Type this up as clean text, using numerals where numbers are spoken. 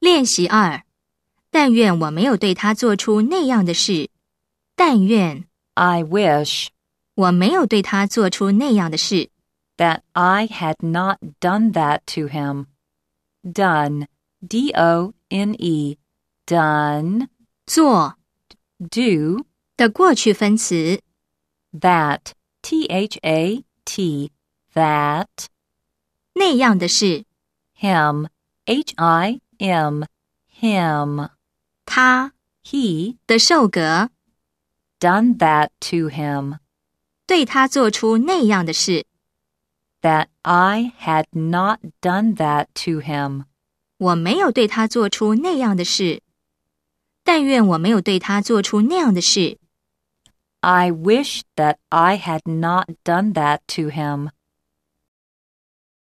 练习2，但愿我没有对他做出那样的事。但愿 I wish 我没有对他做出那样的事。 that I had not done that to him. Done, D-O-N-E, done, 做 do, 的过去分词。 that, T-H-A-T, that, 那样的事， him, H-I-M, him, 他 he, 的受格， done that to him. 对他做出那样的事。 That I had not done that to him. 我没有对他做出那样的事。但愿我没有对他做出那样的事。 I wish that I had not done that to him.